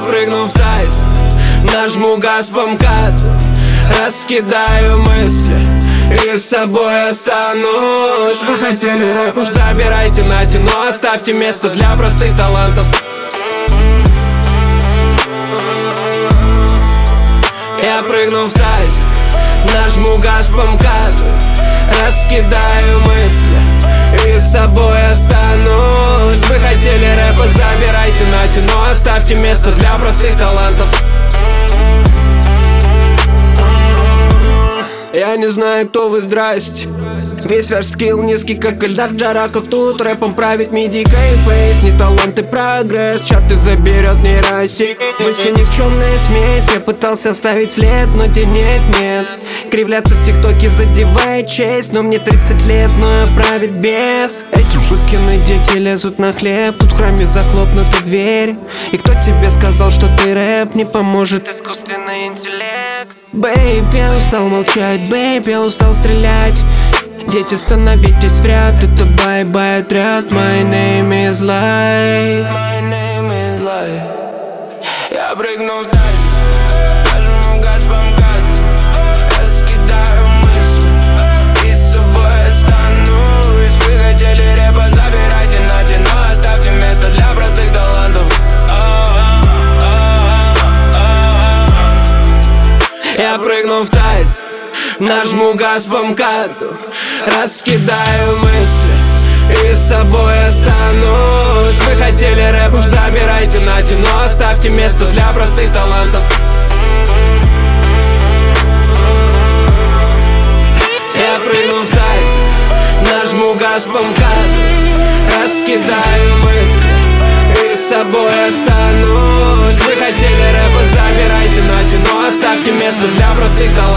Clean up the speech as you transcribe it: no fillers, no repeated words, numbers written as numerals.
прыгну в тайс, нажму газ по МКАДу, раскидаю мысли и с собой останусь. Вы хотели рэп, забирайте, нате, но оставьте место для простых талантов. Я прыгну в тайс, нажму газ по МКАДу, раскидаю мысли и с собой останусь. Вы хотели рэпа, забирайте, нате, но оставьте место для простых талантов. Я не знаю, кто вы, здрасте. Весь ваш скилл низкий, как Эльдар Джарахов. Тут рэпом правит миди, кейфейс. Не талант и прогресс, чарты заберет нейросеть. Вы все никчемная смесь. Я пытался оставить след, но денег нет. Кривляться в ТикТоке задевает честь. Но мне 30 лет, но я правит без. Эти жукины дети лезут на хлеб. Тут в храме захлопнуты двери. И кто тебе сказал, что ты рэп не поможет искусственный интеллект? Бэйб, я устал молчать, бэйб, я устал стрелять. Дети, становитесь в ряд, это бай-бай отряд. My name is Light. My name is Light. Я прыгну в тайс, нажму газ по МКАДу, раскидаю мысли и с собой останусь. Вы хотели рэпа, забирайте, нате, но оставьте место для простых талантов. Я прыгну в тайс, нажму газ по МКАДу, раскидаю мысли и с собой останусь. Вы хотели рэп, забирайте, нате, но оставьте место для простых талантов. Я прыгну в тайс, нажму газ по МКАДу, раскидаю мысли и с собой останусь. Вы хотели рэп, забирайте, нате, но оставьте место для простых талантов.